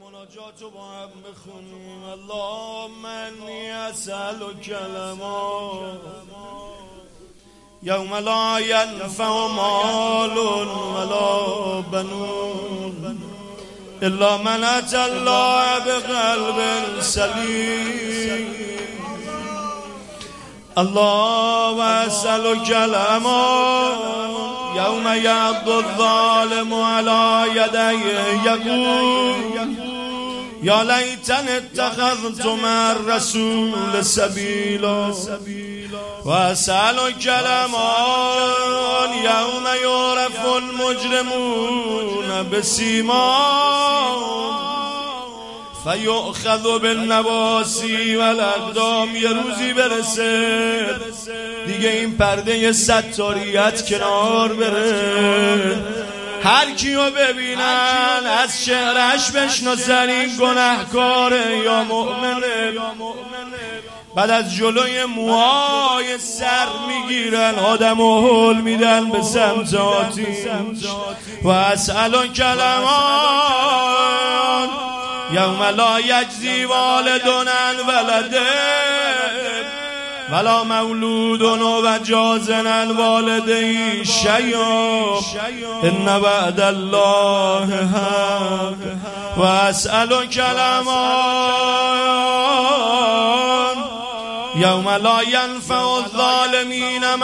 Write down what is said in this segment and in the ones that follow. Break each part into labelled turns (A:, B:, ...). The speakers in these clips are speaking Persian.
A: مناجاتو با هم بخونیم. اللهم انی اسألک کلمات یوم لا ینفع مال ولا بنون الا من اتى الله بقلب سلیم. الله اسألک کلمات یوم یعض الظالم علی یدیه یقول یا لیتنی اتخذت مع الرسول سبیلا. و اسألک کلمات یوم یعرف المجرمون بسیماهم فیؤخذ بالنواصی والاقدام. یه روزی برسه دیگه این پرده ستاریت کنار بره، هر کیو ببینن از چهرش بشناسن این گناهکاره یا مؤمنه. بعد از جلوی موهای سر میگیرن آدمو هول میدن به سمت آتیش. و اسألک کلمات یوم لا یجزی والد عن ولده ولا مولود و جازن عن والده شیئا ان وعد الله حق. و اسألک کلمات یوم لا ینفع الظالمین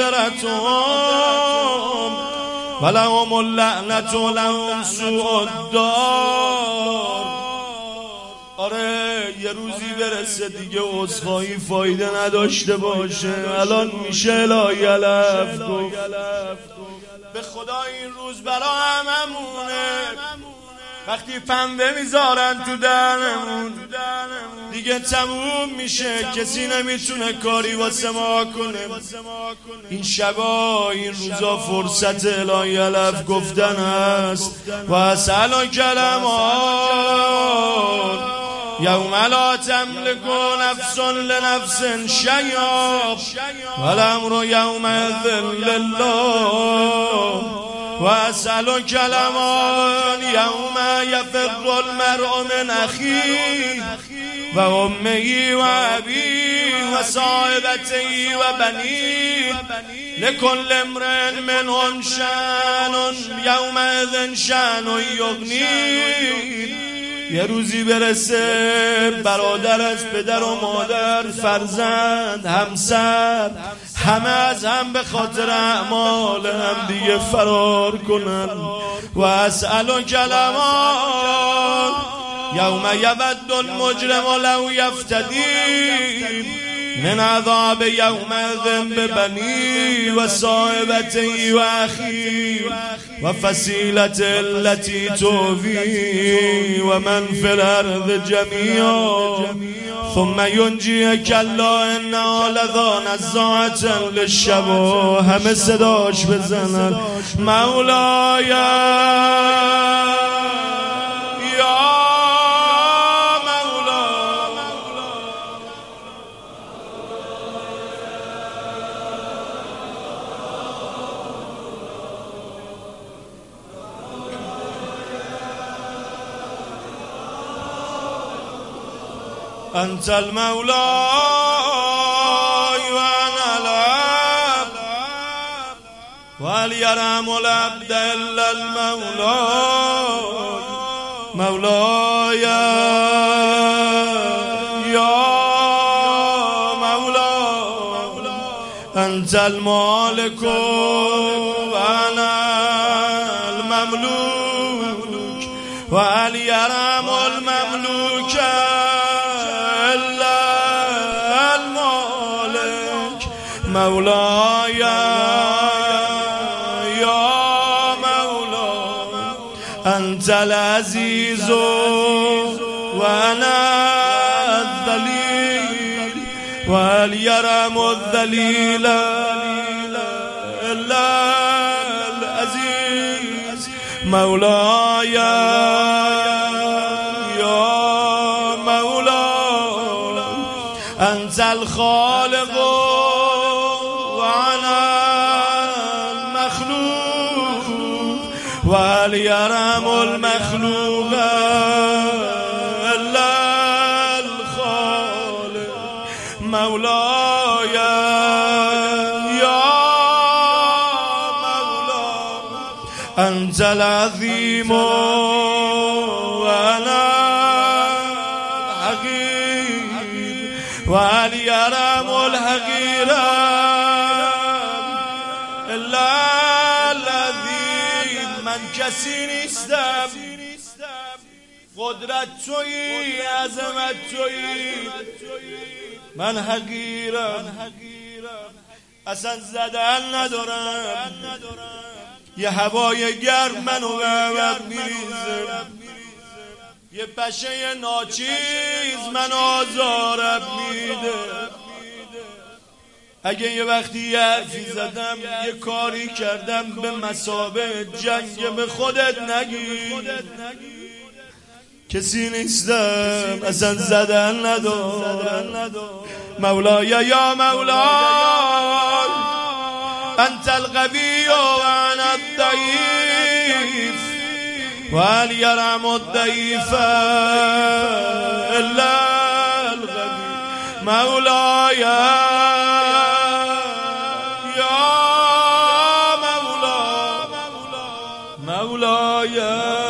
A: معذرتهم ولهم اللعنة ولهم سوء الدار. آره یه روزی برسه دیگه عذرخواهی فایده نداشته باشه. الان میشه لا یلف گفت. به خدا این روز برا هممونه. وقتی پنبه میذارن تو دهنمون دیگه تموم میشه، کسی نمیتونه کاری واسه ما کنه. این شبا این روزا فرصت لا یلف گفتن هست. و اسألک کلمات یوم لا تملک نفس لنفس شیئا والامر یومئذ لله. و اسألک کلمات یوم یفر المرء من اخیه و امه و ابیه و صاحبته و بنیه لکل امرئ منهم شأن یومئذ شأن یغنیه. یه روزی برسه برادر از پدر و مادر، فرزند، همسر، همه از هم به خاطر اعمال هم دیگه فرار کنن. و اسألک کلمات یوم یود المجرم لو یفتدی من عذاب یومئذ ببنی و صاحبته و اخی و فصیلته التي تؤوی و من فی الارض جمیعا ثم ینجیه کلا انها لظی نزاعة للشوا. همه صداش بزنن مولایا انت المولى وانا العبد وهل يرحم العبد الا المولى. مولاي يا مولا انت المالك وانا المملوك وهل يرحم المملوك مولاي يا مولا أنت العزيز وأنا الذليل وهل يرحم الذليل إلا العزيز. مولاي يا مولا أنت الخالق وهل يرحم المخلوق العظیم وانا الحقیر وهل یرم الحقیر الا الذی. من کسی نیستم، قدرت تویی، عظمت تویی، من حقیرم، اصلا زدن ندارم، یه هوای گرم منو به عبد میریزه، یه پشه ناچیز من آزارم میده. اگه یه وقتی یه حرفی زدم، یه کاری کردم به مثابه جنگ به خودت نگیر، کسی نیستم، اصلا زدن ندارم. مولای یا مولای انت القوی و انا الضعیف وهل یرحم الضعیف الا القوی. مولای یا مولای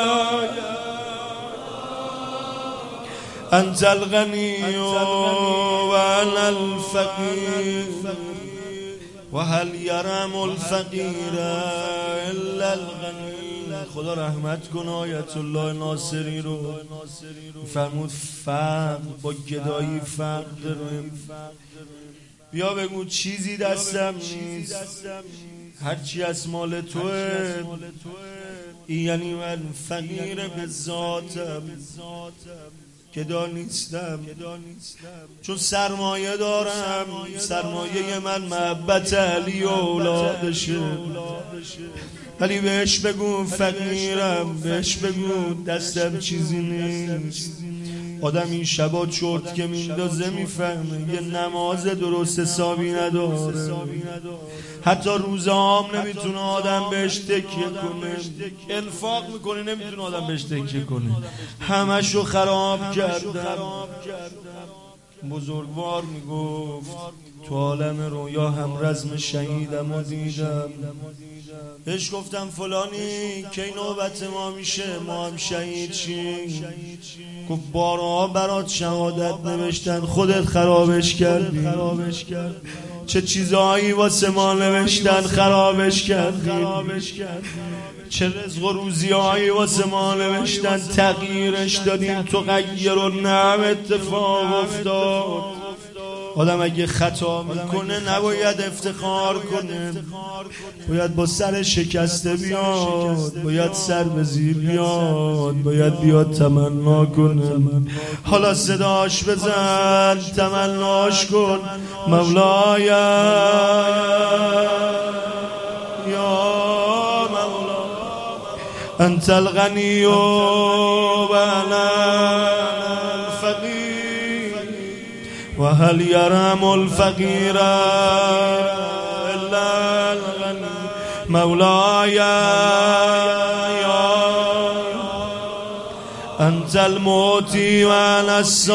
A: انت الغنی و انا الفقیر وهل یرحم الفقیر الا الغنی. خدا رحمت کنه آیت الله ناصری رو، فرمود فقر با گدایی فرق داریم. بیا بگو چیزی دستم نیست، هرچی از مال توه، این یعنی من فقیر به ذاتم، گدا نیستم، چون سرمایه دارم، سرمایه من محبت علی و اولادشه. ولی بهش بگو فقیرم، بهش بگو دستم چیزی نیست. آدم این شبا چرت که میندازه میفهمه یه نماز درست حسابی نداره، حتی روزهام نمیتونه آدم بهش تکیه کنه، انفاق میکنه نمیتونه آدم بهش تکیه کنه، همشو خراب کردم. بزرگوار میگفت تو عالم رویا هم رزم شهیدم و دیدم. بهش گفتم فلانی کی نوبت ما میشه ما هم شهید شیم؟ گفت بارها برات شهادت نوشتن، خودت خرابش کردی. چه چیزایی واسه ما نوشتن خرابش کردی، چه رزق و روزیایی واسه ما نوشتن تغییرش دادیم، تو غیر و نعم اتفاق افتاد. آدم اگه خطا میکنه نباید افتخار کنه، باید با سر شکسته بیاد، باید سر به زیر بیاد، باید بیاد تمنا کنه. حالا صداش بزن، تمناش کن. مولای یا مولا انت الغنی و انا الفقیر وهل یرحم الفقیر الا الغنی. مولای یا انت المعطی و انا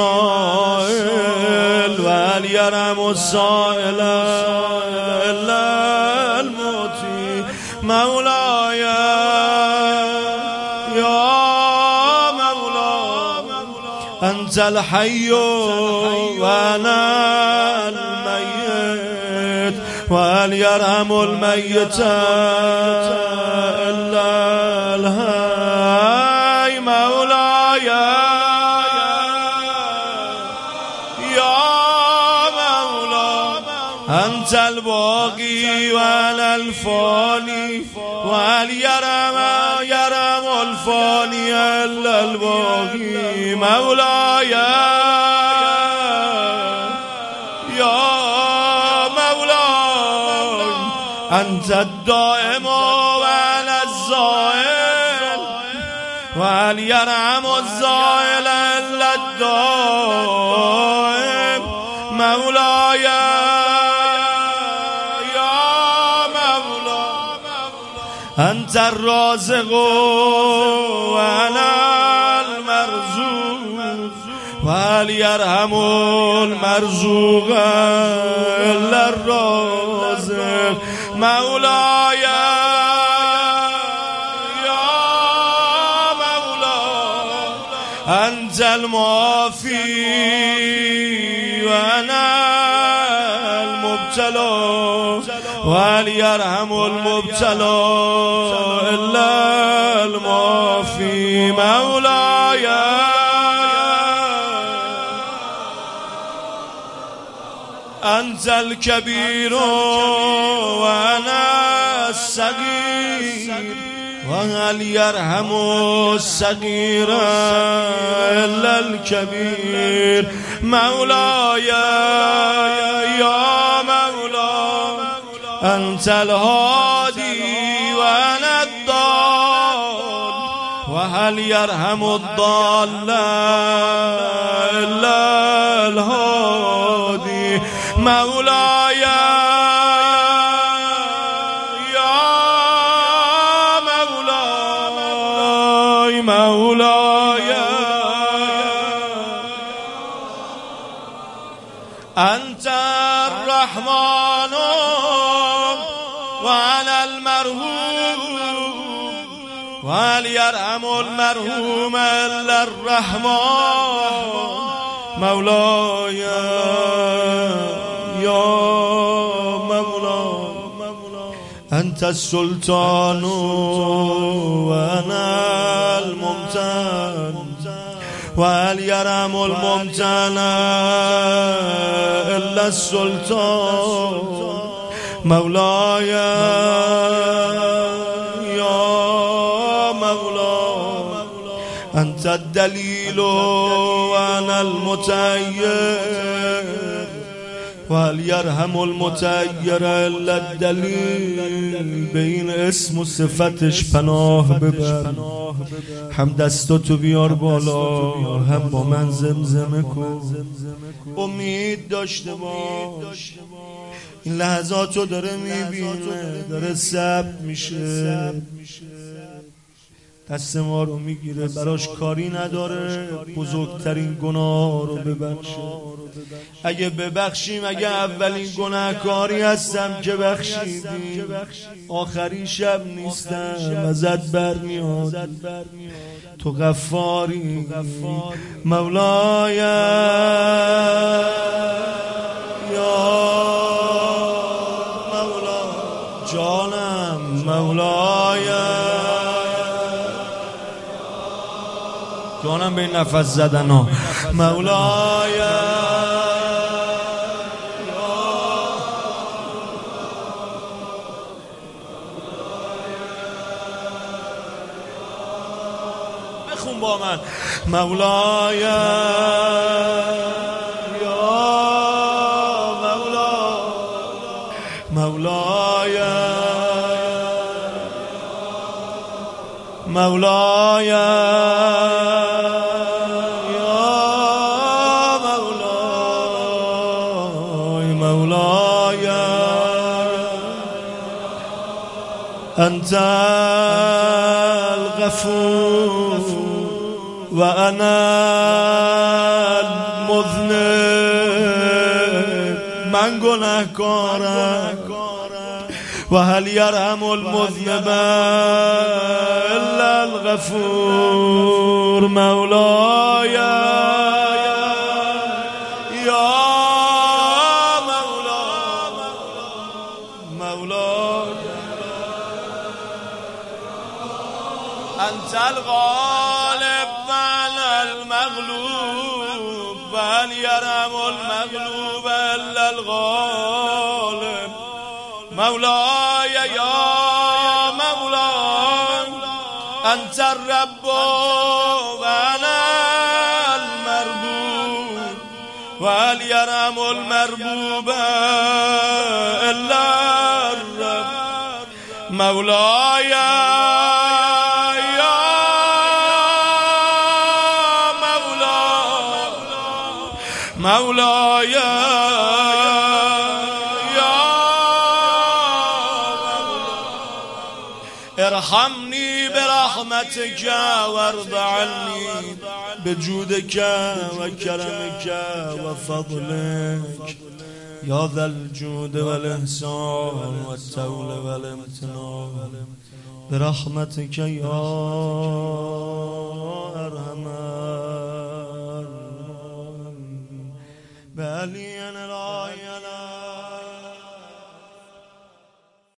A: السائل وهل یرحم السائل الا المعطی. مولای یا انت الحی و انا المیت وهل یرحم المیت الا الحی. مولای یا مولا انت الباقی و انا الفانی وهل یرحم الفانی الا الباقی. مولای یا مولا انت الدائم و انا الزائل وهل یرحم الزائل الا الدائم. مولای یا مولا انت الرازق و انا المرزوق وهل یرحم المرزوق الا الرازق. مولای یا أنت المعافي وأنا المبتلى وهل يرحم المبتلى إلا المعافي مولاي أنت الكبير وأنا الصغير وهل يرحم الصغير إلا الكبير مولاي يا مولاي أنت الهادي وأنا الضال وهل يرحم الضال إلا الهادي مولاي يا مولاي مولاي أنت الرحمن وأنا المرحوم وهل يرحم المرحوم إلا الرحمن مولاي يا مولاي أنت السلطان وأنا الممتن وهل يرحم الممتن إلا السلطان مولاي يا مولاي أنت الدليل وأنا المتير وهل يرحم المتير إلا الدلیل. به این اسم و صفتش پناه ببر، هم دستاتو بیار بالا، هم با من زمزمه کن. امید داشته باش، این لحظاتو داره میبینه، داره ثبت میشه، دست ما رو میگیره، براش کاری نداره بزرگترین گناه رو ببخشه. اگه ببخشیم، اگه اولین گناهکاری هستم که بخشیدی، آخری شب نیستم، ازت برمیاد، تو غفاری مولاي یا مولا جانم، مولاي جانم به این نفس زدن ها، مولاي بخون با من، مولاي یا مولا، مولاي مولاي مولاي أنت الغفور وأنا المذنب، من گناهکارم، وهل يرحم المذنب إلا الغفور مولاي أنت الغالب وأنا المغلوب، وهل يرحم المغلوب إلا الغالب مولاي يا مولاي أنت الرب وأنا المربوب، وهل يرحم المربوب إلا الرب مولاي مولاي يا ارحمني برحمتك وارض عني بجودك وكرمك وفضلك يا ذا الجود والإحسان والتول والامتنان برحمتك يا أرحم به علی